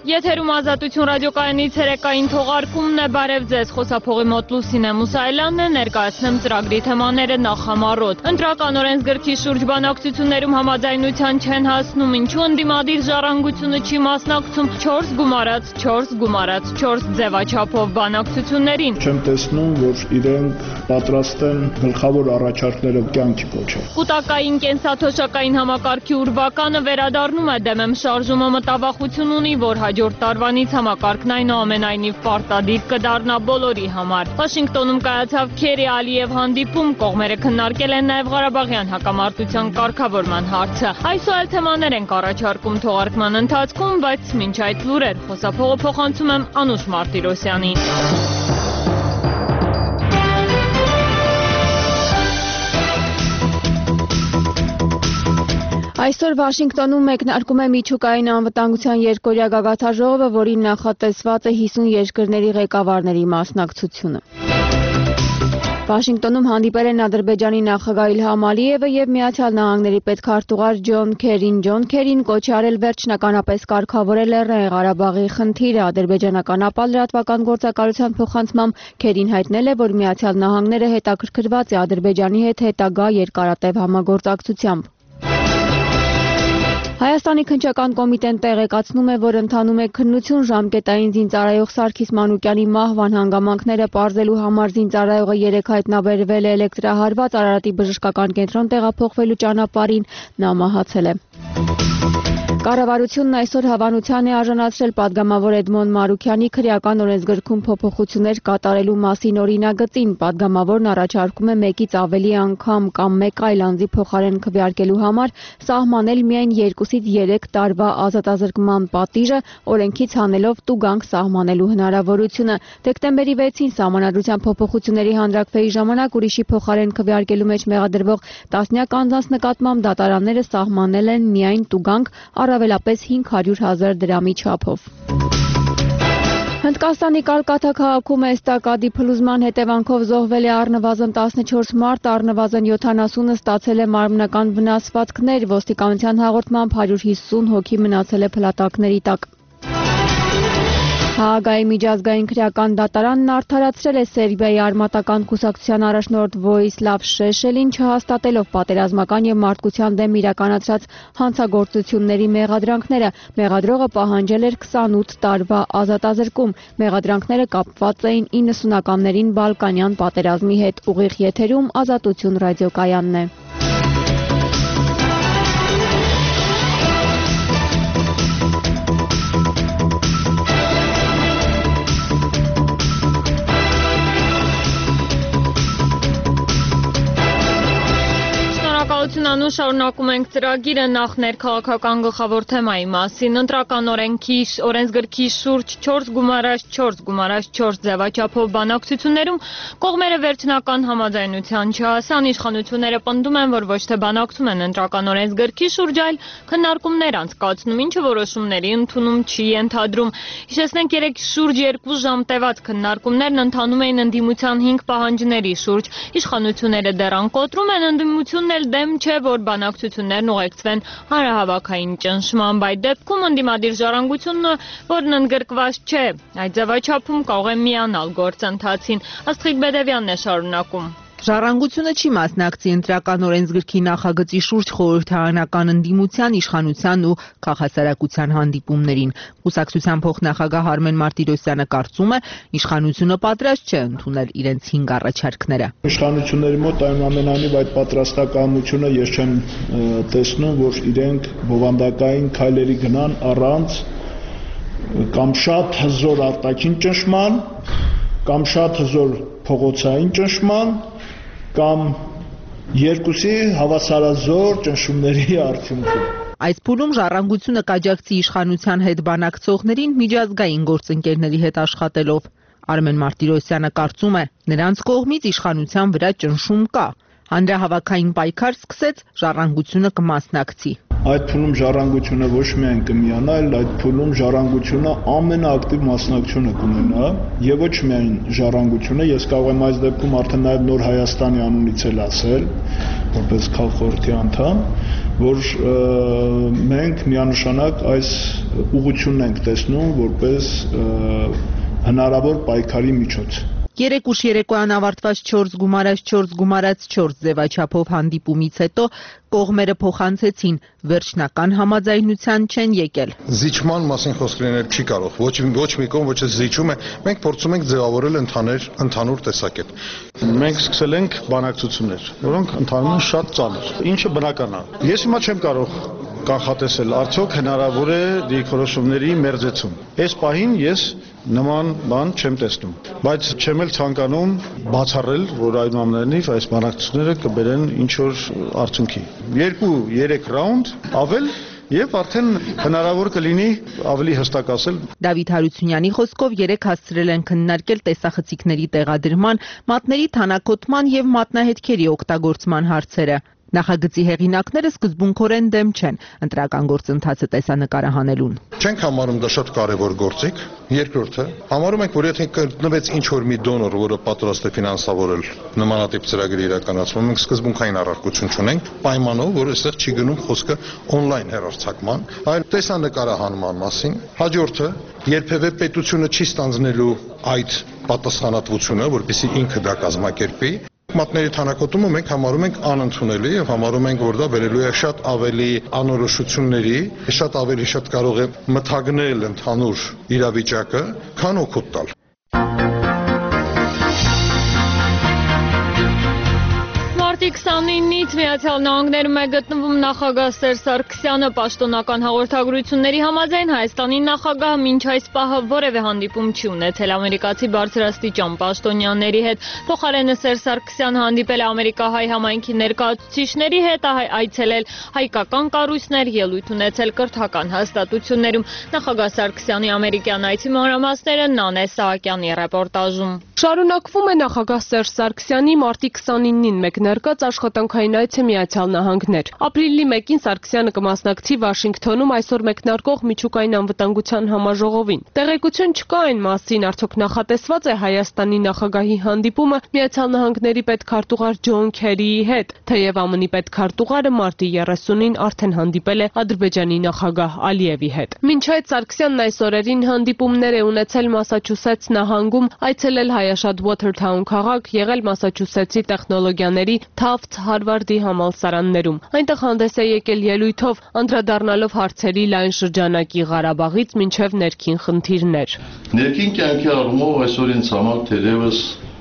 Եթերում Ազատություն ռադիոկայանից երեկային թողարկումն է, բարև ձեզ, խոսափողի մոտ Լուսինե Մուսայելյանն է, ներկայացնեմ ծրագրի թեմաները նախամարոտ։ Ընտրական օրենսգրքի շուրջ բանակցություններում համաձայնության չեն հասնում, ինչու ընդդիմադիր ժառանգությունը չի մասնակցում 4 գումարած 4 ձևաչափով բանակցություններին։ Չեմ տեսնում, որ իրենք պատրաստ են գլխավոր առաջարկները կյանքի կոչել։ Կուտակային կենսաթոշակային համակարգի ուրվականը վերադառնում է, դեմ շարժումը մտավախություն ունի, որ հաջորդ տարվանից համակարգն այնուամենայնիվ պարտադիր կդառնա բոլորի համար։ Վաշինգտոնում կայացավ Քերի-Ալիև հանդիպում, կողմերը քննարկել են նաև Ղարաբաղյան հակամարտության կարգավորման հարցը։ Այսօր թեմաներ ենք առաջարկում թողարկման ընթացքում, բայց մինչ այդ լուրեր, խոսափողը փոխանցում եմ Անուշ Մարտիրոսյանին։ Այսօր Վաշինգտոնում մեկնարկում է միջուկային անվտանգության երկօրյա գագաթաժողովը, որին նախատեսված է 50 երկրների ղեկավարների մասնակցությունը։ Վաշինգտոնում հանդիպել են Ադրբեջանի նախագահ Իլհամ Ալիևը եւ Միացյալ Նահանգների պետքարտուղար Ջոն Քերին։ Ջոն Քերին կոչ է արել վերջնականապես կարգավորել Լեռնային Ղարաբաղի խնդիրը։ Ադրբեջանական ապա լրատվական գործակալության փոխանցմամբ Քերին հայտնել է, որ Միացյալ Նահանգները հետաքրքրված է Ադրբեջանի հետ հետագա երկարատև համագործակցությամբ։ Հայաստանի քննչական կոմիտեն տեղեկացնում է, որ ընթանում է քննություն ժամկետային զինծառայող Սարգիս Մանուկյանի մահվան հանգամանքները պարզելու համար զինծառայողը երեկ հայտնաբերվել է էլեկտրահարված Արարատի բժշկական կենտրոն տեղափոխվելու ճանապարհին, նա մահացել է։ Կառավարությունն այսօր հավանության է արժանացրել падգամավոր Էդմոն Մարուքյանի քրեական օրենսգրքում փոփոխություններ կատարելու մասին օրինագծին։ Падգամավորն առաջարկում է մեկից ավելի անգամ կամ մեկ այլ անձի փոխարեն քվեարկելու համար սահմանել միայն 2-ից 3 տարվա ազատազրկման պատիժը, օրենքից հանելով տուգանք սահմանելու հնարավորությունը։ Դեկտեմբերի 6-ին Սահմանադրության փոփոխությունների հանրաքվեի ժամանակ ուրիշի փոխարեն քվեարկելու մեջ մեղադրվող տասնյակ անձանց նկատմամբ դատարանները սահմանել են միայն տուգանք, առավելապես 500,000 դրամի չափով։ Հնդկաստանի Կալկաթա քաղաքում էստակադի փլուզման հետևանքով զոհվել է առնվազն 14 մարդ, առնվազն 70-ը ստացել է մարմնական վնասվածքներ, ոստիկանության հաղորդմամբ 150 հոգի մնացել է փլատակների տակ։ Հաագայի միջազգային քրեական դատարանն արդարացրել է Սերբիայի արմատական կուսակցության առաջնորդ Վոյիսլավ Շեշելին, չհաստատելով պատերազմական եւ մարդկության դեմ իրականացրած հանցագործությունների մեղադրանքները։ Մեղադրողը պահանջել էր 28 տարվա ազատազրկում։ Մեղադրանքները կապված էին 90-ականներին Բալկանյան պատերազմի հետ։ Ուղիղ եթերում Ազատություն ռադիոկայանն է։ Անուշ, շարունակում ենք ծրագիրը, նախ ներքաղաքական գլխավոր թեմայի մասին։ Ընտրական օրենսգրքի շուրջ 4 գումարած 4 ձևաչափով բանակցություններում կողմերը վերջնական համաձայնության չհասան։ Իշխանությունները պնդում են, որ ոչ թե բանակցում են ընտրական օրենսգրքի շուրջ, այլ քննարկումներ անցկացնում, ինչը որոշումների ընդունում չի ենթադրում։ Հիշեցնենք, երեկ շուրջ 2 ժամ տևած քննարկումներն ընթանում էին ընդդիմության 5 պահանջների շուրջ։ Իշխանությունները դեռ անկոտրում են, ընդդիմությունն էլ դեմ չէ, որ բանակցություններն ուղեկցվեն հանրահավաքային ճնշմամբ։ Այդ դեպքում ընդդիմադիր ժառանգությունը, որն ընդգրկված չէ այդ ձևաչափում, կարող է միանալ գործընթացին։ Աստղիկ Բեդևյանն է շարունակում։ Ժառանգությունը չի մասնակցի ընտրական օրենսգրքի նախագծի շուրջ խորհրդարանական ընդդիմության, իշխանության ու քաղաքասարակության հանդիպումներին։ Կուսակցության փոխնախագահ Արմեն Մարտիրոսյանը կարծում է, իշխանությունը պատրաստ չէ ընդունել իրենց 5 առաջարկները։ Իշխանությունների մոտ այնուամենայնիվ այդ պատրաստակամությունը ես չեմ տեսնում, որ իրենք բովանդակային քայլերի գնան առանց կամ շատ հզոր արտաքին ճնշման, կամ շատ հզոր փողոցային ճնշման, կամ երկուսի հավասարազոր ճնշումների արդյունքում։ Այս փուլում ժառանգությունը կաջակցի իշխանության հետ բանակցողներին միջազգային գործընկերների հետ աշխատելով։ Արմեն Մարտիրոսյանը կարծում է, նրանց կողմից իշխանության վրա ճնշում կա։ Հանրահավաքային պայքար սկսեց, ժառանգությունը կմասնակցի։ Այդ փուլում ժառանգությունը ոչ միայն կմիանա, այլ այդ փուլում ժառանգությունը ամենաակտիվ մասնակցությունը կունենա, եւ ոչ միայն ժառանգությունը, ես կարող եմ այս դեպքում արդեն նաեւ Նոր Հայաստանի անունից էլ ասել, որպես քաղխորհրդի անդամ, որ մենք միանշանակ այս ուղղությունն ենք տեսնում որպես հնարավոր պայքարի միջոց։ 3 ուշ երեկոյան ավարտված 4 գումարած 4 ձևաչափով հանդիպումից հետո կողմերը փոխանցեցին, վերջնական համաձայնության չեն եկել։ Զիջման մասին խոսք լինել չի կարող, ոչ մի կողմ ոչ զիջում է, մենք փորձում ենք ձևավորել ընդհանուր տեսակետ։ Մենք սկսել ենք բանակցություններ, որոնք ընթանում են շատ ծանր, ինչը բնական է։ Ես հիմա չեմ կարող կանխատեսել, արդյոք հնարավոր է դիրքորոշումների մերձեցում։ Այս պահին ես նման բան չեմ տեսնում, բայց չեմ էլ ցանկանում բացառել, որ այնուամենայնիվ այս բանակցությունները կբերեն ինչ-որ արդյունքի։ 2-3 ռաունդ ավել եւ արդեն հնարավոր կլինի ավելի հստակ ասել։ Դավիթ Հարությունյանի խոսքով 3 հասցրել են քննարկել տեսախցիկների տեղադրման, մատների թանաքոտման եւ մատնահետքերի օգտագործման հարցերը։ Նախագծի հեղինակները սկզբունքորեն դեմ չեն ընտրական գործընթացը տեսանկարահանելուն։ Չենք համարում դա շատ կարևոր գործիք։ Երկրորդը, համարում ենք, որ եթե գտնվեց ինչ-որ մի դոնոր, որը պատրաստ է ֆինանսավորել նմանատիպ ծրագրի իրականացումը, մենք սկզբունքային առարկություն չունենք, պայմանով, որ այստեղ չի գնում խոսքը օնլայն հեռարձակման, այլ տեսանկարահանման մասին։ Հաջորդը, երբևէ պետությունը չի ստանձնելու այդ պատասխանատվությունը, որպեսզի ինքը դա կազմակերպի։ Մատների թանաքոտումը մենք համարում ենք անընդունելի եւ համարում ենք, որ դա բերելու է շատ ավելի անորոշությունների, շատ ավելի կարող է մթագնել ընդհանուր իրավիճակը, քան օգուտ տալ։ Մարտի 29-ից Միացյալ Նահանգներում է գտնվում նախագահ Սերժ Սարգսյանը պաշտոնական հաղորդագրությունների համաձայն Հայաստանի նախագահը մինչ այս պահը որևէ հանդիպում չի ունեցել ամերիկացի բարձրաստիճան պաշտոնյաների հետ։ Փոխարենը Սերժ Սարգսյանը հանդիպել է ամերիկահայ համայնքի ներկայացուցիչների հետ, այցելել հայկական կառույցներ, ելույթ ունեցել կրթական հաստատություններում։ Նախագահ Սարգսյանի ամերիկյան այցի մանրամասները Նանե Սահակյանի ռեպորտաժում։ Շարունակվում է նախագահ Սերժ Սարգսյանի մարտի 29-ին մեկնարկած աշխատանքային այցը Միացյալ Նահանգներ։ Ապրիլի 1-ին Սարգսյանը կմասնակցի Վաշինգթոնում այսօր մեկնարկող միջուկային անվտանգության համաժողովին։ Տեղեկություն չկա այն մասին, արդյոք նախատեսված է Հայաստանի նախագահի հանդիպումը Միացյալ Նահանգների պետքարտուղար Ջոն Քերիի հետ, թեև ԱՄՆ-ի պետքարտուղարը մարտի 30-ին արդեն հանդիպել է Ադրբեջանի նախագահ Ալիևի հետ։ Մինչ այդ Սարգսյանն այս օրերին հանդիպումներ է ունեցել Մասաչուսեթս նահանգում, այցելել Հայաշատ Watertown քաղաք, եղել Մասաչուսեթսի տեխնոլոգիաների Tufts Հարվարդի համալսարաններում։ Այնտեղ հանդես է եկել ելույթով, անդրադառնալով հարցերի լայն շրջանակի Ղարաբաղից մինչև ներքին խնդիրներ։ Ներքին կյանքի առումով այսօր ինձ համար թերևս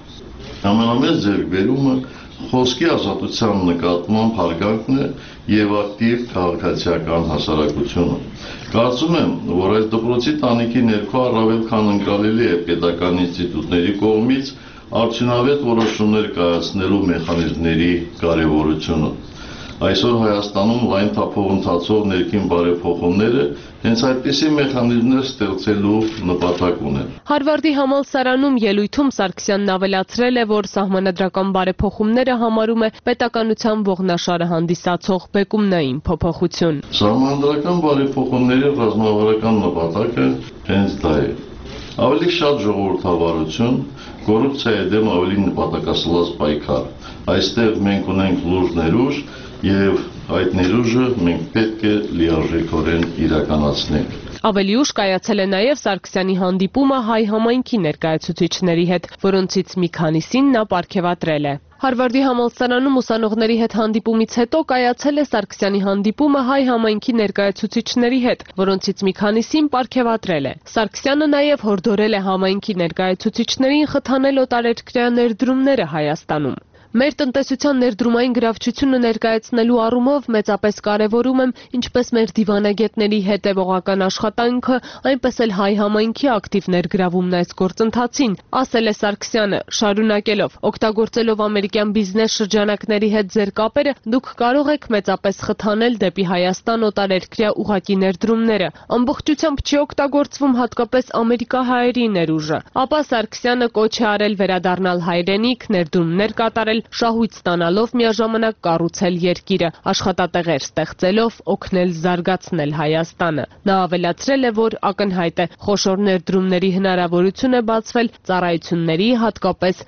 ամենամեծ ձեռքբերումը խոսքի ազատության նկատմամբ հարգանքն է եւ ակտիվ քաղաքացիական հասարակությունը։ Կարծում եմ, որ այս դպրոցի տանիքի ներքո առավել քան ընկալելի է պետական ինստիտուտների կողմից արդյունավետ որոշումներ կայացնելու մեխանիզմների կարևորությունը։ Այսօր Հայաստանում լայն թափով ընթացող ներքին բարեփոխումները հենց այդպիսի մեխանիզմներ ստեղծելու նպատակ ունեն։ Հարվարդի համալսարանում ելույթում Սարգսյանն ավելացրել է, որ սահմանադրական բարեփոխումները համարում է պետականության ողնաշարը հանդիսացող բեկումնային փոփոխություն։ Սահմանադրական բարեփոխումների ռազմավարական նպատակը հենց դա է։ Ավելի շատ ժողովրդավարություն, կոռուպցիայի դեմ ավելի նպատակասլաց պայքար։ Այստեղ մենք ունենք լուրջ ներուժ եւ այդ ներուժը մենք պետք է լիարժեքորեն իրականացնենք։ Ավելի ուշ կայացել է նաև Սարգսյանի հանդիպումը հայ համայնքի ներկայացուցիչների հետ, որոնցից մի քանիսին նա պարգևատրել է։ Հարվարդի համալսարանում ուսանողների հետ հանդիպումից հետո կայացել է Սարգսյանի հանդիպումը հայ համայնքի ներկայացուցիչների հետ, որոնցից մի քանիսին պարգևատրել է։ Սարգսյանը նաև հորդորել է համայնքի ներկայացուցիչներին խթանել օտարերկրյա ներդրումները Հայաստանում։ Մեր տնտեսության ներդրումային գրավչությունը ներկայացնելու առումով մեծապես կարևորում եմ ինչպես մեր դիվանագետների հետևողական աշխատանքը, այնպես էլ հայ համայնքի ակտիվ ներգրավումն այս գործընթացին, ասել է Սարգսյանը, շարունակելով, օգտագործելով ամերիկյան բիզնես շրջանակների հետ ձեր կապերը, դուք կարող եք մեծապես խթանել դեպի Հայաստան օտարերկրյա ուղղակի ներդրումները, ամբողջությամբ չի օգտագործվում հատկապես ամերիկահայերի ներուժը, ապա Սարգսյանը կոչ է արել վերադառնալ հայրենիք, ներդրումներ կատարել, շահույթ ստանալով միաժամանակ կառուցել երկիրը, աշխատատեղեր ստեղծելով օգնել զարգացնել Հայաստանը։ Նա ավելացրել է, որ ակնհայտ է խոշոր ներդրումների հնարավորություն է բացվել ծառայությունների, հատկապես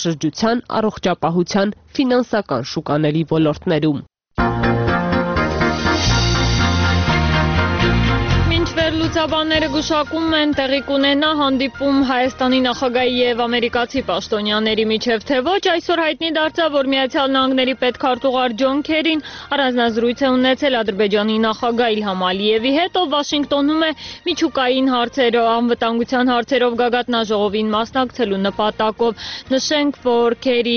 զբոսաշրջության, առողջապահության, ֆինանսական շուկաների ոլորտներում։ Կենսաբանները գուշակում են տեղի կունենա հանդիպում Հայաստանի նախագահի եւ ամերիկացի պաշտոնյաների միջև, թե ոչ, այսօր հայտնի դարձավ, որ Միացյալ Նահանգների պետքարտուղար Ջոն Քերին առանձնազրույց է ունեցել Ադրբեջանի նախագահ Իլհամ Ալիևի հետ, ով Վաշինգտոնում է միջուկային հարցերով, անվտանգության հարցերով գագաթնաժողովին մասնակցելու նպատակով։ Նշենք, որ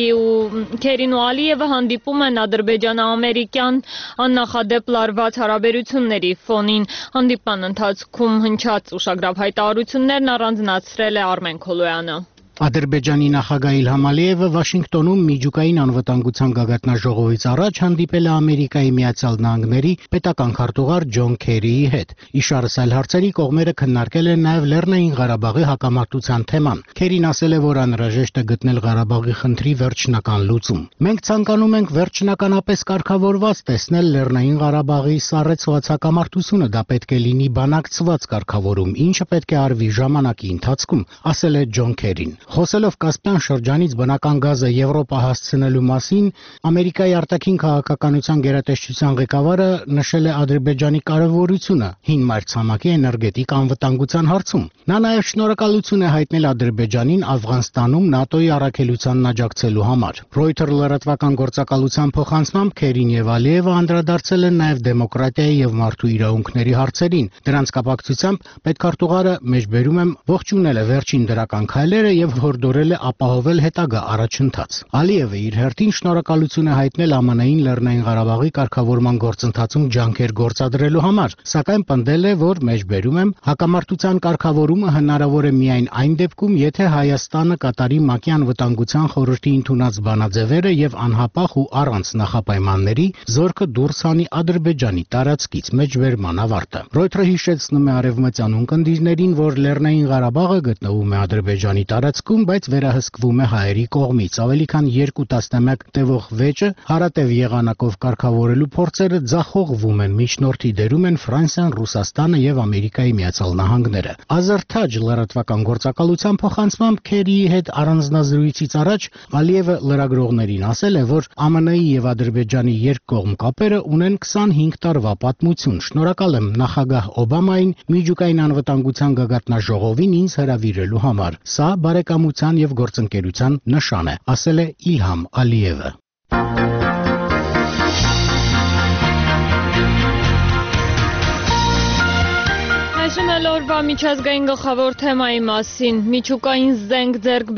Քերին ու Ալիևը հանդիպում են ադրբեջանա-ամերիկյան աննախադեպ լարված հարաբերությունների ֆոնին։ Հանդիպման ընթացքում հնչած ուշագրավ հայտարարություններն առանձնացրել է Արմեն Քոլոյանը։ Ադրբեջանի նախագահ Իլհամ Ալիևը Վաշինգտոնում միջուկային անվտանգության գագաթնաժողովից առաջ հանդիպել է Ամերիկայի Միացյալ Նահանգների պետական քարտուղար Ջոն Քերիի հետ։ Իշարս այլ հարցերի կողմերը քննարկել են նաև Լեռնային Ղարաբաղի հակամարտության թեման։ Քերին ասել է, որ անհրաժեշտ է գտնել Ղարաբաղի խնդրի վերջնական լուծում։ Մենք ցանկանում ենք վերջնականապես կարգավորված տեսնել Լեռնային Ղարաբաղի սառեցված հակամարտությունը, դա պետք է լինի բանակցված կարգավորում, ինչը պետք է արվի ժամանակի ընթացքում, ասել է Ջոն Քերին։ Խոսելով Կասպյան շրջանից բնական գազը Եվրոպա հասցնելու մասին, Ամերիկայի արտաքին քաղաքականության գերատեսչության ղեկավարը նշել է Ադրբեջանի կարևորությունը հին մայրցամաքի էներգետիկ անվտանգության հարցում։ Նա նաև շնորհակալություն է հայտնել Ադրբեջանին Աֆղանստանում ՆԱՏՕ-ի առաքելությանն աջակցելու համար։ Reuters լրատվական գործակալության փոխանցմամբ Քերին եւ Ալիևը անդրադարձել են նաև դեմոկրատիայի եւ մարդու իրավունքների հարցերին։ Դրանց կապակցությամբ պետքարտուղարը մեջբերում եմ ողջունել է վերջին դրական քայլերը եւ հորդորել է ապահովել հետագա առաջընթաց։ Ալիևը իր հերթին շնորհակալություն է հայտնել ԱՄՆ-ին Լեռնային Ղարաբաղի կարգավորման գործընթացում ջանքեր գործադրելու համար, սակայն պնդել է, որ մեջբերում եմ հակամարտության կարգավորումը հնարավոր է միայն այն դեպքում, եթե Հայաստանը կատարի ՄԱԿ-ի անվտանգության խորհրդի ընդունած բանաձևերը եւ անհապաղ ու առանց նախապայմանների զորքը դուրս հանի Ադրբեջանի տարածքից մեջբերման ավարտը։ Reuters հիշեցնում է արևմտյան ունկնդիրներին, որ Լեռնային Ղարաբաղը գտնվում է Ադրբեջանի տարածքում, բայց վերահսկվում է հայերի կողմից։ Ավելի քան 2 տասնամյակ տևող վեճը հարատև եղանակով կարգավորելու փորձերը ձախողվում են, միջնորդի դերում են Ֆրանսիան, Ռուսաստանը եւ Ամերիկայի Միացյալ Նահանգները։ Ազերթաջ լրատվական գործակալության փոխանցմամբ Քերիի հետ առանձնազրույցից առաջ Ալիևը լրագրողներին ասել է, որ ԱՄՆ-ի եւ Ադրբեջանի երկկողմ կապերը ունեն 25 տարվա պատմություն։ Շնորհակալ եմ նախագահ Օբամային միջուկային անվտանգության գագաթնաժողովին ինձ հրավիրելու համար։ Սա բարեկամության եւ գործընկերության նշան է, ասել է Իլհամ Ալիևը։ Օրվա միջազգային գլխավոր թեմայի մասին միջուկային զենք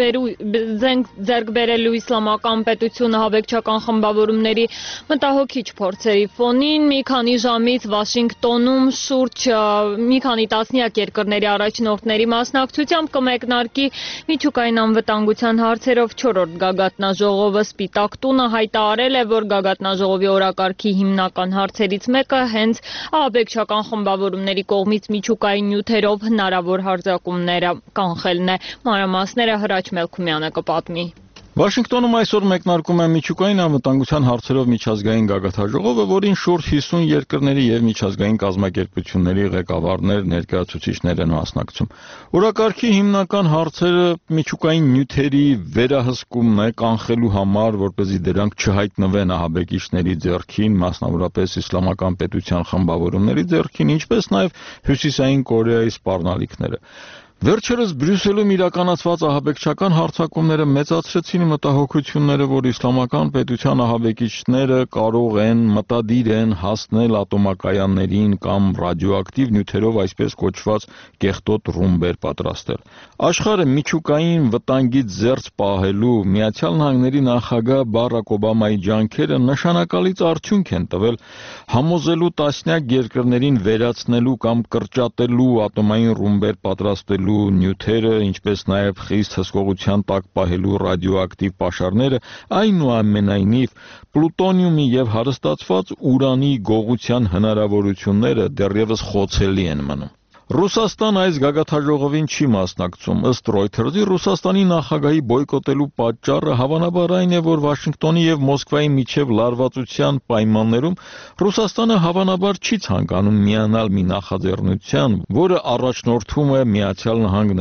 ձեռք բերելու իսլամական պետությունը հավեկչական խմբավորումների մտահոգիչ փորձերի ֆոնին մի քանի ժամից Վաշինգտոնում շուրջ մի քանի տասնյակ երկրների առաջնորդների մասնակցությամբ կմեկնարկի միջուկային անվտանգության հարցերով 4-րդ գագաթնաժողովը։ Սպիտակ տունը հայտարարել է, որ գագաթնաժողովի օրակարգի հիմնական հարցերից մեկը հենց հավեկչական խմբավորումների կողմից միջուկային նյութերով հնարավոր հարձակումները կանխելն է։ Մանրամասները Հրաչ Մելքումյանը կպատմի։ Վաշինգտոնում այսօր մեկնարկում է միջուկային անվտանգության հարցերով միջազգային գագաթնաժողովը, որին շուրջ 50 երկրների եւ միջազգային կազմակերպությունների ղեկավարներ, ներկայացուցիչներ են մասնակցում։ Օրակարգի հիմնական հարցերը միջուկային նյութերի վերահսկումն է կանխելու համար, որպեսզի դրանք չհայտնվեն ահաբեկիչների ձեռքին, մասնավորապես իսլամական պետության խմբավորումների ձեռքին, ինչպես նաեւ Հյուսիսային Կորեայի սպառնալիքները։ Վերջերս Բրյուսելում իրականացված ահաբեկչական հարձակումները մեծացրեցին մտահոգությունները, որ իսլամական պետության ահաբեկիչները կարող են, մտադիր են հասնել ատոմակայաններին կամ ռադիոակտիվ նյութերով այսպես կոչված կեղտոտ ռումբեր պատրաստել։ Աշխարհը միջուկային վտանգից զերծ պահելու Միացյալ Նահանգների նախագահ Բարակ Օբամայի ջանքերը նշանակալից արդյունք են տվել, համոզելու տասնյակ երկրներին վերացնելու կամ կրճատելու ատոմային ռումբեր պատրաստելու նյութերը, ինչպես նաև խիստ հսկողության տակ պահելու ռադիոակտիվ պաշարները, այնուամենայնիվ պլուտոնիումի եւ հարստացված ուրանի գողության հնարավորությունները դեռևս խոցելի են մնում։ Ռուսաստան այս գագաթնաժողովին չի մասնակցում։ Ըստ Reuters-ի Ռուսաստանի նախագահի բոյկոտելու պատճառը հավանաբար այն է, որ Վաշինգտոնի եւ Մոսկվայի միջև լարվածության պայմաններում Ռուսաստանը հավանաբար չի ցանկանում միանալ մի նախաձեռնության, որը առաջնորդում է Միացյալ Նահանգները։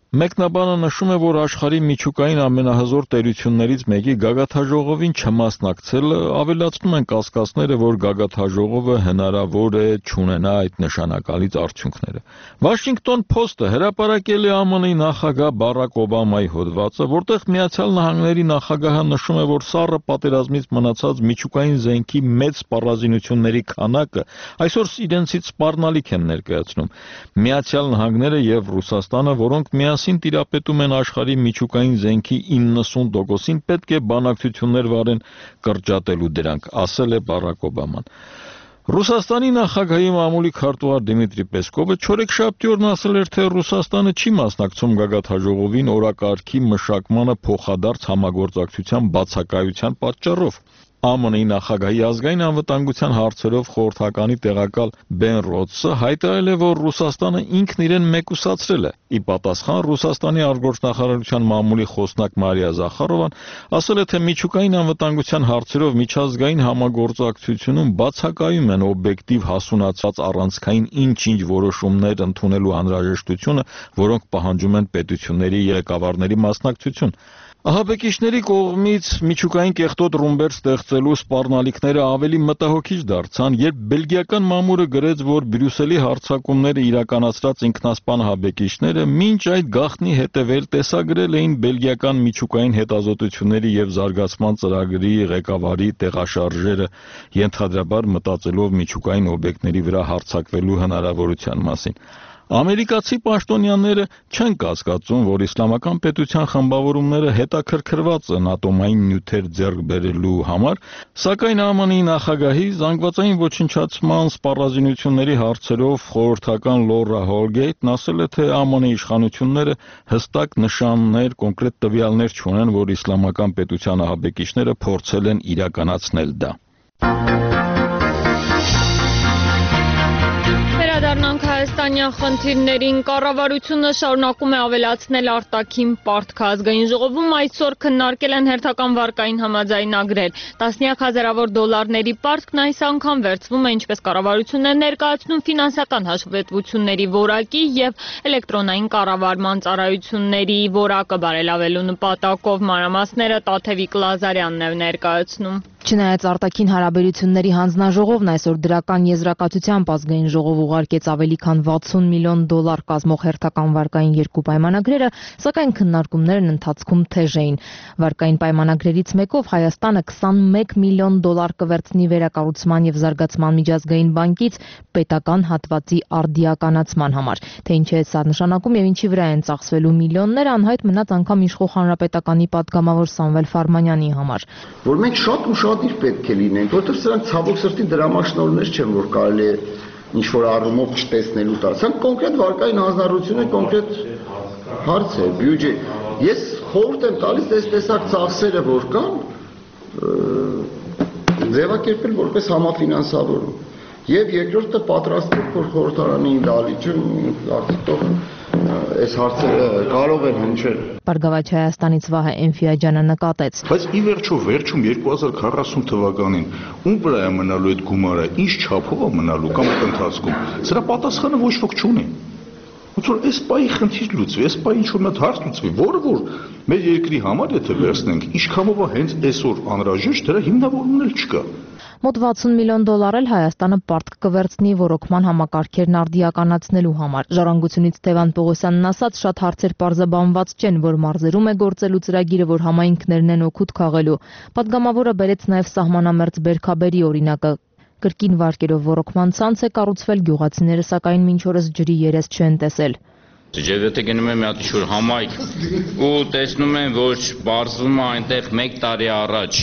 Մեկնաբանը նշում է, որ աշխարհի միջուկային ամենահզոր տերություններից մեկի գագաթաժողովին չմասնակցելը ավելացնում են կասկածները, որ գագաթաժողովը հնարավոր է չունենա այդ նշանակալից արդյունքները։ Washington Post-ը հրապարակել է ԱՄՆ-ի նախագահ Բարակ Օբամայի հոդվածը, որտեղ Միացյալ Նահանգների նախագահը նշում է, որ սառը պատերազմից մնացած միջուկային զենքի մեծ սպառազինությունների քանակը այսօր իրենցից սպառնալիք են ներկայացնում։ Միացյալ Նահանգները եւ Ռուսաստանը, որոնք միասին տիրապետում են աշխարհի միջուկային զենքի 90%-ին, պետք է բանակցություններ վարեն կրճատելու դրանք, ասել է Բարակ Օբաման։ Ռուսաստանի նախագահի մամուլի քարտուղար Դիմիտրի Պեսկովը չորեքշաբթի օրն ասել էր, թե Ռուսաստանը չի մասնակցում գագաթաժողովին օրակարգի մշակմանը փոխադարձ համագործակցության բացակայության պատճառով։ ԱՄՆ-ի նախագահի ազգային անվտանգության հարցերով խորհրդականի տեղակալ Բեն Ռոդսը հայտարարել է, որ Ռուսաստանը ինքն իրեն մեկուսացրել է։ Ի պատասխան Ռուսաստանի արտգործնախարարության մամուլի խոսնակ Մարիա Զախարովան ասել է, թե միջուկային անվտանգության հարցերով միջազգային համագործակցությունում բացակայում են օբյեկտիվ հասունացած առանցքային ինչ-ինչ որոշումներ ընդունելու անհրաժեշտությունը, որոնք պահանջում են պետությունների ղեկավարների մասնակցություն։ Ահաբեկիչների կողմից միջուկային կեղտոտ ռումբեր ստեղծելու սպառնալիքները ավելի մտահոգիչ դարձան, երբ բելգիական մամուլը գրեց, որ Բրյուսելի հարձակումները իրականացրած ինքնասպան ահաբեկիչները մինչ այդ գաղտնի հետևել տեսագրել էին բելգիական միջուկային հետազոտությունների եւ զարգացման ծրագրի ղեկավարի տեղաշարժերը, ենթադրաբար մտածելով միջուկային օբյեկտների վրա հարձակվելու հնարավորության մասին։ Ամերիկացի պաշտոնյաները չեն կասկածում, որ իսլամական պետության խմբավորումները հետաքրքրված են ատոմային նյութեր ձեռք բերելու համար, սակայն ԱՄՆ-ի նախագահի զանգվածային ոչնչացման սպառազինությունների հարցերով խորհրդական Լորա Հոլգեյթն ասել է, թե ԱՄՆ իշխանությունները հստակ նշաններ, կոնկրետ տվյալներ չունեն, որ իսլամական պետության ահաբեկիչները փորձել են իրականացնել դա։ Վերադառնանք հայաստանյան խնդիրներին, կառավարությունը շարունակում է ավելացնել արտաքին պարտքը։ Ազգային ժողովում այսօր քննարկել են հերթական վարկային համաձայնագրեր։ Տասնյակ հազարավոր դոլարների պարտքն այս անգամ վերցվում է, ինչպես կառավարությունն է ներկայացնում, ֆինանսական հաշվետվությունների որակի եւ էլեկտրոնային կառավարման ծառայությունների որակը բարելավելու նպատակով։ Մանրամասները Տաթևիկ Լազարյանն է ներկայացնում։ Չնայած արտաքին հարաբերությունների հանձնաժողովն այսօր դրական եզրակացությամբ ազգային ժողով ուղարկեց ավելի քան 60 միլիոն դոլար կազմող հերթական վարկային երկու պայմանագրերը, սակայն քննարկումներն ընթացքում թեժ էին։ Վարկային պայմանագրերից մեկով Հայաստանը 21 միլիոն դոլար կվերցնի վերակառուցման եւ զարգացման միջազգային բանկից պետական հատվածի արդիականացման համար։ Թե ինչ է սա նշանակում եւ ինչի վրա են ծախսվելու միլիոնները, անհայտ մնաց անգամ իշխող հանրապետականի պատգամավոր Սամվել Ֆարմանյանի համար։ Որ մենք շատ պետք է լինենք, որտեղ սրանք ցավոք սրտի դրամաշնորհներ չեն, որ կարելի է ինչ-որ առումով չտեսնելու տալ։ Սրանք կոնկրետ վարկային հանձնառություն է, կոնկրետ հարց է, բյուջե։ Ես խորհուրդ եմ տալիս այս տեսակ ծախսերը, որ կան, ձևակերպել որպես համաֆինանսավորում։ Եվ երկրորդը պատրաստվել, որ խորհրդարանի դալիճում արդյոք այս հարցերը կարող են հնչել։ Բարգավաճ Հայաստանից Վահե Էնֆիաջյանը նկատեց։ Բայց ի վերջում 2040 թվականին ում վրա է մնալու այդ գումարը, ինչ չափով է մնալու կամ այդ ընթացքում։ Սրա պատասխանը ոչ ոք չունի։ Ոնց որ այս պահի խնդիր լուծվի, այս պահի ինչ-որ մի հարց լուծվի, որը մեր երկրի համար եթե վերցնենք, ինչքանով է հենց այսօր անհրաժեշտ, դրա հիմնավորումն էլ չկա։ Մոտ 60 միլիոն դոլար էլ Հայաստանը պարտք կվերցնի ռոռոկման համակարգերն արդիականացնելու համար։ Ժառանգությունից Թևան Պողոսյանն ասաց, շատ հարցեր պարզաբանված չեն, որ մարզերում է գործելու ծրագիրը, որ համայնքներն են օգուտ քաղելու։ Պատգամավորը բերեց նաև սահմանամերձ Բերքաբերի օրինակը։ Կրկին վարկերով ռոռոկման ցանց է կառուցվել, գյուղացիները սակայն մինչ օրս ջրի երես չեն տեսել։ Եվ եթե գնում եմ մի հատ ինչ-որ համայնք ու տեսնում եմ, որ բարձվում է այնտեղ 1 տարի առաջ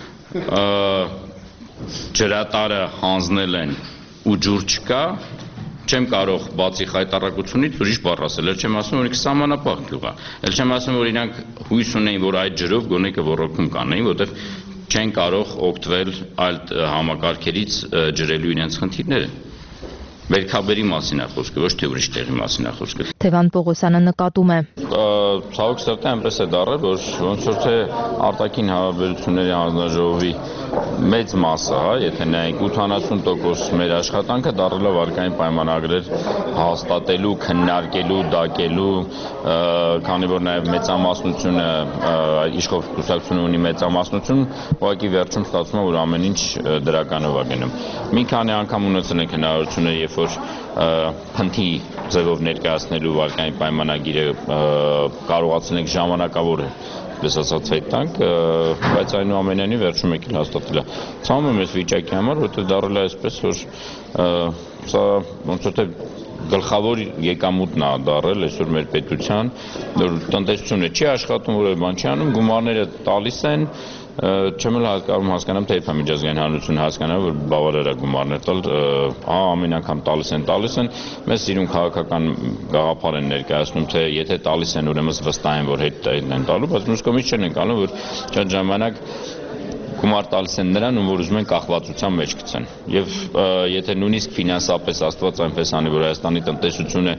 ջրատարը հանձնել են ու ջուր չկա, չեմ կարող բացի խայտարակությունից ուրիշ բառ ասել, էլ չեմ ասում, որ ինքը սահմանապահ գյուղ է, էլ չեմ ասում, որ իրանք հույս ունեին, որ այդ ջրով գոնե կոռոկում կանեին, որտեղ չեն կարող օգտվել այլ համակարգերից ջրելու իրենց խնդիրները։ Բերքաբերի մասին է խոսքը, ոչ թե ուրիշ տեղի մասին է խոսքը։ Թևան Պողոսյանը նկատում է։ Ցավոք սրտի այնպես է դառել, որ ոնց որ թե արտաքին հարաբերությունների հանձնաժողովի մեծ մասը, եթե նայենք 80% մեր աշխատանքը դարել է վարկային պայմանագրեր հաստատելու, քննարկելու, դակելու, քանի որ նաև մեծամասնությունը իշխող կուսակցությունը ունի մեծամասնություն, ուղղակի վերջում ստացվում է, որ ամեն ինչ դրականով է գնում։ Մի քանի անգամ ունեցել ենք հնարավորությունը, երբ որ փնթի ձևով ներկայացնելու վարկային պայմանագիրը կարողացել ենք ժամանակավոր լսածած այդ տանք, բայց այնուամենայնիվ վերջում եկել հաստատել է։ Ցավում եմ այս վիճակի համար, որովհետև դառել է այսպես, որ սա ոնց որ թե գլխավոր եկամուտն է դառել այսօր մեր պետության, որ տնտեսությունը չի աշխատում, որևէ բան չի անում, գումարները տալիս են, չեմ էլ հասկանամ, թե երբ է միջազգային հանրությունը հասկանա, որ բավարար է գումարներ տալ, ամեն անգամ տալիս են, մեզ սիրուն քաղաքական գաղափար են ներկայացնում, թե եթե տալիս են, ուրեմն վստահ են, որ հետ են տալու, բայց մյուս կողմից չեն ընկալում, որ շատ ժամանակ գումար տալիս են նրան, որ ուզում են կախվածության մեջ գցեն։ Եվ եթե նույնիսկ ֆինանսապես Աստված այնպես անի, որ Հայաստանի տնտեսությունը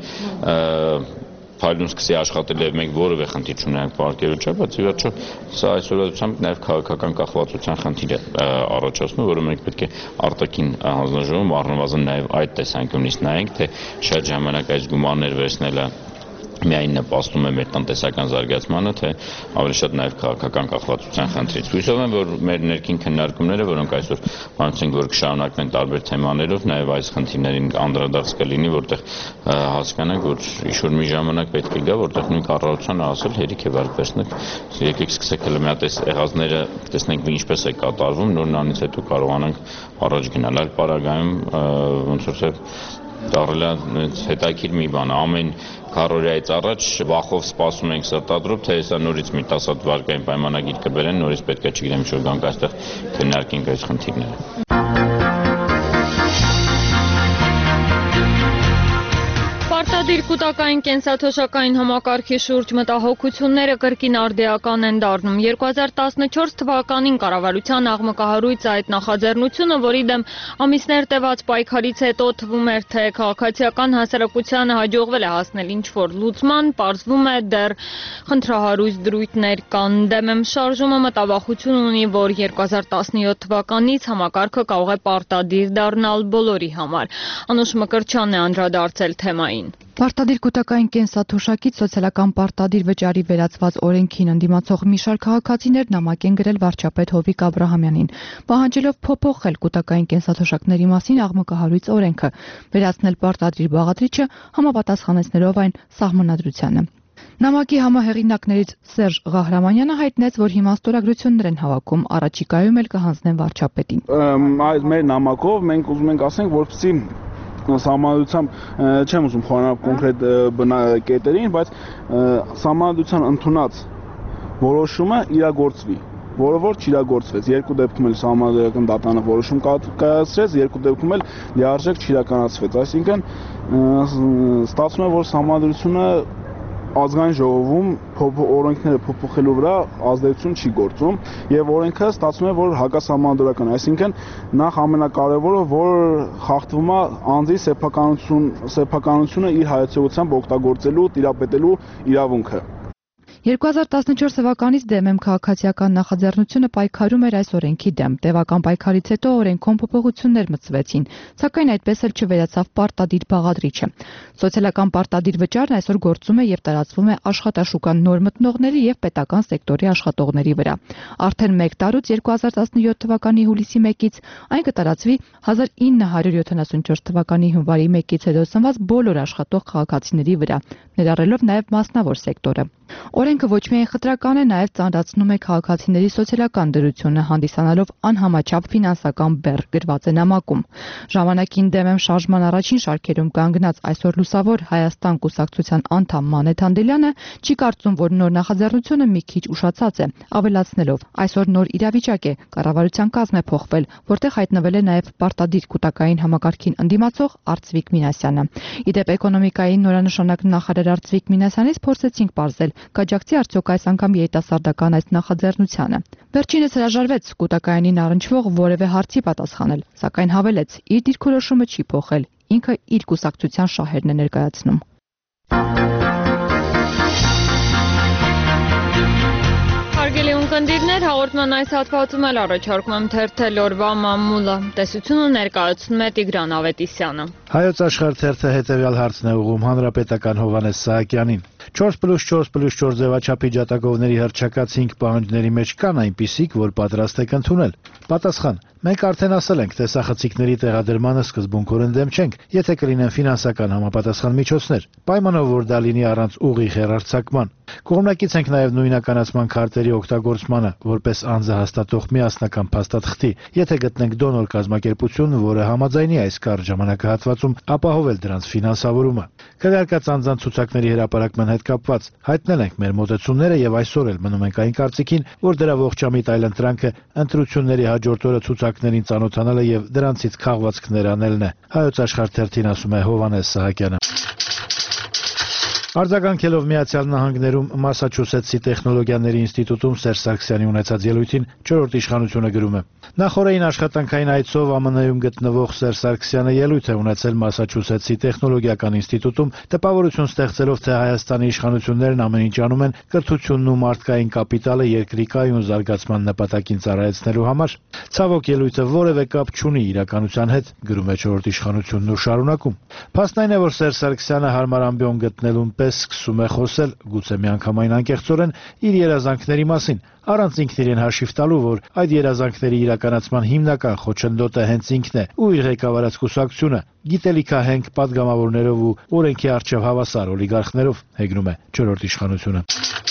փայլուն սկսի աշխատել եւ մենք որևէ խնդիր չունենք պարկերու չէ, բայց ի վերջո սա այսօրացությամբ նաեւ քաղաքական կախվածության խնդիր է առաջացնում, որը մենք պետք է արտաքին հանձնաժողովում առնվազն նաեւ այդ տեսանկյունից նայենք, թե շատ ժամանակ այս գումարներ վերցնելը միայն նպաստում է մեր տնտեսական զարգացմանը, թե ավելի շատ նաև քաղաքական կախվածության խնդրից։ Հույսով եմ, որ մեր ներքին քննարկումները, որոնք այսօր բանացինք, որ կշարունակվեն տարբեր թեմաներով, նաև այս խնդիրներին անդրադարձ կլինի, որտեղ հասկանանք, որ ինչ-որ մի ժամանակ պետք է գա, որտեղ նույն կառավարությանը ասել հերիք է վարկ վերցնեք, եկեք սկսեք հələ մի հատ այս եղածները տեսնենք ինչպես է կատարվում, նորնանից հետո կարողանանք առաջ գնալ։ Այլ պարագայում ոնց որ թե դառել է հետաքրքիր մի բան, ամեն քառորյայից առաջ վախով սպասում ենք սրտադրով, թե հեսա նորից մի 10 հատ վարկային պայմանագիր կբերեն, նորից պետք է չգիտեմ ինչ-որ գանք այստեղ քննարկենք այս խնդիրները։ Պարտադիր կൂട്ടակային կենսաթոշակային համակարգի շուրջ մտահոգությունները կրկին արդիական են դառնում։ 2014 թվականին կառավարության աղմկահարույց այդ նախաձեռնությունը, որի դեմ ամիսներ տևած պայքարից հետո թվում էր, թե քաղաքացիական հասարակությանը հաջողվել է հասնել ինչ-որ լուծման, պարզվում է դեռ խնդրահարույց դրույթներ կան։ Դեմ շարժումը մտավախություն ունի, որ 2017 թվականից համակարգը կարող է պարտադիր դառնալ բոլորի համար։ Անուշ Մկրտչյանն է անդրադարձել թեմային։ Պարտադիր կൂട്ടակային կենսաթոշակից սոցիալական պարտադիր վճարի վերածված օրենքին ընդդիմացող մի շարք քաղաքացիներ նամակ են գրել վարչապետ Հովիկ Աբրահամյանին, պահանջելով փոփոխել կൂട്ടակային կենսաթոշակների մասին աղմկահարույց օրենքը, վերացնել պարտադիր բաղադրիչը համապատասխանեցնելով այն սահմանադրությանը։ Նամակի համահեղինակներից Սերժ Ղահրամանյանը հայտնեց, որ հիմա ստորագրություններ են հավաքում, առաջիկայում էլ կհանձնեն վարչապետին։ Այս մեր նամակով մենք ուզում ենք ասենք, որպեսզի սահմանադրությամբ չեմ ուզում խորանալ կոնկրետ բնակետերին, բայց սահմանադրության ընդունած որոշումը իրագործվի, որը որ չիրագործվեց։ Երկու դեպքում էլ սահմանադրական դատարանը որոշում կայացրեց, երկու դեպքում էլ լիարժեք չիրականացվեց։ Այսինքն ստացվում է, որ սահմանադրությունը ազգային ժողովում օրենքները փոփոխելու վրա ազդեցություն չի գործում եւ օրենքը ստացվում է, որ հակասահմանադրական է, այսինքն նախ ամենակարևորը, որ խախտվում է անձի սեփականությունը իր հայացողությամբ օգտագործելու, տիրապետելու իրավունքը։ 2014 թվականից դեմ քաղաքացիական նախաձեռնությունը պայքարում էր այս օրենքի դեմ։ Տևական պայքարից հետո օրենքում փոփոխություններ մտցվեցին, սակայն այդպես էլ չվերացավ պարտադիր բաղադրիչը։ Սոցիալական պարտադիր վճարն այսօր գործում է եւ տարածվում է աշխատաշուկան նոր մտնողների եւ պետական սեկտորի աշխատողների վրա։ Արդեն 1 տարուց 2017 թվականի հուլիսի 1-ից այն կտարածվի 1974 թվականի հունվարի 1-ից հետո ծնված բոլոր աշխատող քաղաքացիների վրա, ներառելով նաեւ մասնավոր սեկտորը։ Օրենքը ոչ միայն խտրական է, նաև ծանրացնում է քաղաքացիների սոցիալական դրությունը, հանդիսանալով անհամաչափ ֆինանսական բեռ, գրված է նամակում։ Ժամանակին դեմ շարժման առաջին շարքերում կանգնած այսօր լուսավոր Հայաստան կուսակցության անդամ Մանեթ Անդելյանը չի կարծում, որ նոր նախաձեռնությունը մի քիչ ուշացած է, ավելացնելով. այսօր նոր իրավիճակ է, կառավարության կազմ է փոխվել, որտեղ հայտնվել է նաև պարտադիր կൂട്ടակային համակարգին ընդդիմացող Արծվիկ Մինասյանը։ Իդեպ էկոնոմիկայի նորանշանակ նախարար Արծվիկ Մինասյանից փորձեցինք պարզել, կաջակցի արդյոք այս անգամ երիտասարդական այս նախաձեռնությանը։ Վերջինս հրաժարվեց կൂട്ടակայանին առնչվող որևէ հարցի պատասխանել, սակայն հավելեց, իր դիրքորոշումը չի փոխել, ինքը իր կուսակցության շահերն է ներկայացնում։ Հարգելի ունկնդիրներ, հաղորդման այս հատվածում էլ առաջարկում եմ թերթել օրվա մամուլը։ Տեսությունը ներկայացնում է Տիգրան Ավետիսյանը։ Հայոց աշխարհ թերթը հետևյալ հարցն է ուղղում հանրապետական Հովհաննես Սահակյանին։ 4+4+4 ձևաչափի ջատագովների հռչակած 5 պահանջների մեջ կան այնպիսիք, որ պատրաստ եք ընդունել։ Պատասխան. մենք արդեն ասել ենք, տեսախցիկների տեղադրմանը սկզբունքորեն դեմ չենք, եթե կլինեն ֆինանսական համապատասխան միջոցներ, պայմանով որ դա լինի առանց ուղիղ հեռարձակման։ Կողմնակից ենք նաև նույնականացման քարտերի օգտագործմանը, որպես անձը հաստատող միասնական փաստաթղթի, եթե գտնենք դոնոր կազմակերպություն, որը համաձայնի այս կարճ ժամանակահատվածում ապահովել դրանց ֆինանսավորումը։ Քվեարկած անձանց ցուցակների հրապարակման հետ կապված հայտնել ենք մեր մոտեցումները եւ այսօր էլ մնում ենք այն կարծիքին, որ դրա ողջամիտ այլընտրանքը ընտրությունների հաջորդ օրը ցուցակներին ծանոթանալը եւ դրանցից քաղվածքներ անելն է։ Հայոց աշխարհ թերթին ասում է Հովհաննես Սահակյանը։ Արձագանքելով Միացյալ Նահանգներում Մասաչուսեթսի տեխնոլոգիաների ինստիտուտում Սերժ Սարգսյանի ունեցած ելույթին չորրորդ իշխանությունը գրում է. Նախորդային աշխատանքային այցով ԱՄՆ-ում գտնվող Սերժ Սարգսյանը ելույթ է ունեցել Մասաչուսեթսի տեխնոլոգիական ինստիտուտում, տպավորություն ստեղծելով, թե Հայաստանի իշխանություններն ամեն ինչ անում են կրթությունն ու մարդկային կապիտալը երկրի կայուն զարգացման նպատակին ծառայեցնելու համար։ Ցավոք ելույթը որևէ կապ չունի իրականության հետ, գրում է չորրորդ իշխանությունն ու շարունակում. Փաստն է, որ Սերժ Սարգսյանը հարմար ամբիոն գտնելուն սկսում է խոսել, գուցե միանգամայն անկեղծորեն, իր երազանքների մասին, առանց ինքն իրեն հաշիվ տալու, որ այդ երազանքների իրականացման հիմնական խոչընդոտը հենց ինքն է ու իր ղեկավարած կուսակցությունը, գիտելիքահենք պատգամավորներով ու օրենքի առջև հավասար օլիգարխներով, հեգնում է չորրորդ իշխանությունը։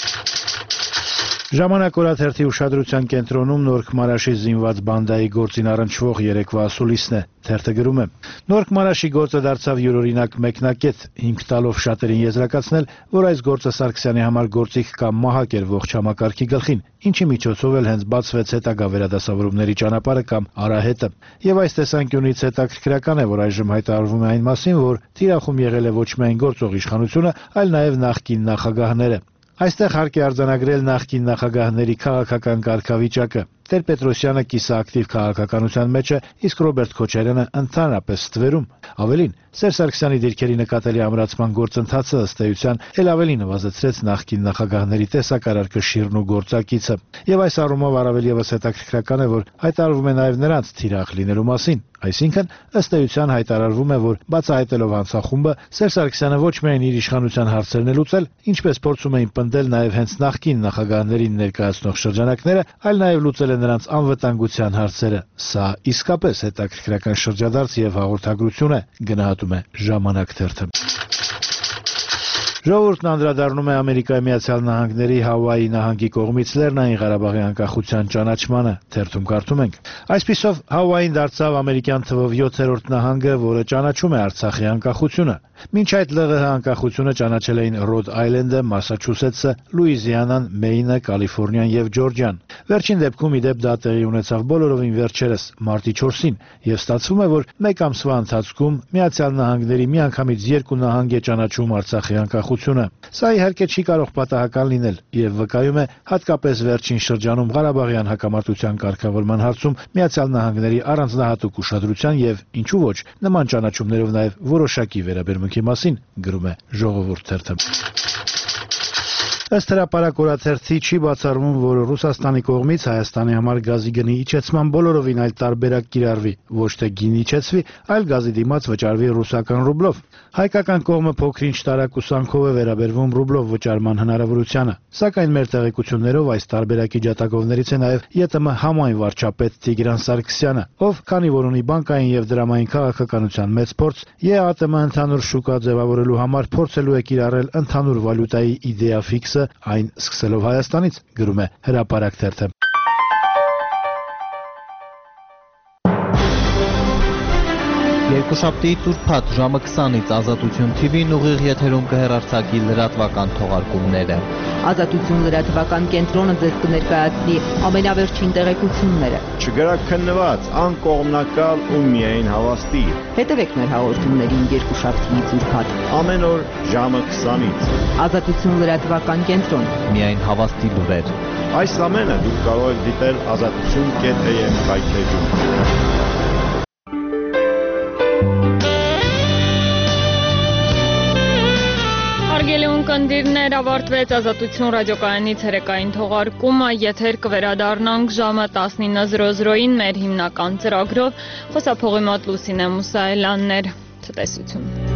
Ժամանակ օրաթերթի ուշադրության կենտրոնում Նորք Մարաշի զինված բանդայի գործին առնչվող երեկվա ասուլիսն է։ Թերթը գրում է. Նորք Մարաշի գործը դարձավ յուրօրինակ մեկնակետ, հիմք տալով շատերին եզրակացնել, որ այս գործը Սարգսյանի համար գործիք կամ մահակ էր ողջ համակարգի գլխին, ինչի միջոցով էլ հենց բացվեց հետագա վերադասավորումների ճանապարհը կամ արահետը։ Եվ այս տեսանկյունից հետաքրքրական է, որ այժմ հայտարարվում է այն մասին, որ թիրախում եղել է ոչ միայն գործող իշխանությունը, այլ նաև նախկին նախագահները։ Այստեղ հարկ է արձանագրել նախկին նախագահների քաղաքական կարգավիճակը։ Տեր-Պետրոսյանը կիսաակտիվ քաղաքականության մեջ է, իսկ Ռոբերտ Քոչարյանը ընդհանրապես ստվերում։ Ավելին, Սերժ Սարգսյանի դիրքերի նկատելի ամրացման գործընթացը ըստ էության էլ ավելի նվազեցրեց նախկին նախագահների տեսակարար կշիռն ու գործակիցը։ Եվ այս առումով առավել եւս հետաքրքրական է, որ հայտարարվում է նաև նրանց թիրախ լինելու մասին։ Այսինքն, ըստ էության հայտարարվում է, որ բացահայտելով հանցախումբը, Սերժ Սարգսյանը ոչ միայն իր իշխանության հարցերն է լուծել, ինչպես փորձում էին պնդել նաև հենց նախկին նախագահներին ներկայացնող շրջանակները, այլ նաև լուծել է նրանց անվտանգության հարցերը։ Սա իսկապես հետաքրքրական շրջադարձ եւ հաղորդագրություն է, գնահատում է Ժամանակ թերթը։ Ժողովուրդն անդրադառնում է Ամերիկայի Միացյալ Նահանգների Հավայի նահանգի կողմից Լեռնային Ղարաբաղի անկախության ճանաչմանը, թերթում կարդում ենք. Այսպիսով Հավային դարձավ ամերիկյան թվով 7-րդ նահանգը, որը ճանաչում է Արցախի անկախությունը։ Մինչ այդ ԼՂՀ անկախությունը ճանաչել էին Ռոդ Այլենդը, Մասաչուսեթսը, Լուիզիանան, Մեյնը, Կալիֆոռնիան եւ Ջորջիան։ Վերջին դեպքում ի դեպ դա տեղի ունեցավ բոլորովին վերջերս մարտի 4-ին, եւ ստացվում է, որ մեկ ամսվա ընթացքում Միացյալ Նահանգների միանգամից 2 նահանգ է ճանաչում Արցախի անկախությունը։ Սա իհարկե չի կարող պատահական լինել եւ վկայում է հատկապես վերջին շրջանում Ղարաբաղյան հակամարտության կարգավորման հարցում Միացյալ Նահանգների առանձնահատուկ ուշադրության եւ ինչու ոչ նման ճանաչումներով նաեւ որոշակի վերաբերմունքի մասին, գրում է Ժողովուրդ թերթը։ Ըստ հրապարակ օրաթերթի չի բացառվում, որ Ռուսաստանի կողմից Հայաստանի համար գազի գնի իջեցման բոլորովին այլ տարբերակ կիրառվի, ոչ թե գին իջեցվի, այլ գազի դիմաց վճարվի ռուսական ռուբլով։ Հայկական կողմը փոքրինչ տարակուսանքով է վերաբերվում ռուբլով վճարման հնարավորությանը, սակայն մեր տեղեկություններով այս տարբերակի ջատագովներից է նաև ԵՏՄ համայն վարչապետ Տիգրան Սարգսյանը, ով քանի որ ունի բանկային եւ դրամային քաղաքականության մեծ փորձ, ԵԱՏՄ ընդհանուր շուկա ձևավորելու համար փորձելու է կիրառել ընդհանուր վալյուտայի իդեա ֆիքսը, այն սկսելով Հայաստանից, գրում է հրապարակ թերթը։ Երկուշաբթի ուրբաթ ժամը 20-ից Ազատություն TV-ն ուղիղ եթերում կհեռարձակի լրատվական թողարկումները։ Ազատություն լրատվական կենտրոնը ձեզ կներկայացնի ամենավերջին տեղեկությունները։ Չգրաքննված, անկողմնակալ ու միայն հավաստի։ Հետևեք մեր հաղորդումներին երկուշաբթիից ուրբաթ ամեն օր ժամը 20-ից։ Ազատություն լրատվական կենտրոն։ Միայն հավաստի լուրեր։ Այս ամենը դուք կարող եք դիտել azatutun.am հայթեջում։ Ունկնդիրներ ավարտվեց Ազատություն ռադիոկայանի ցերեկային թողարկումը, եթեր կվերադառնանք ժամը 19:00-ին մեր հիմնական ծրագրով, խոսափողի մոտ Լուսինե Մուսայելյանն էր, ցտեսություն։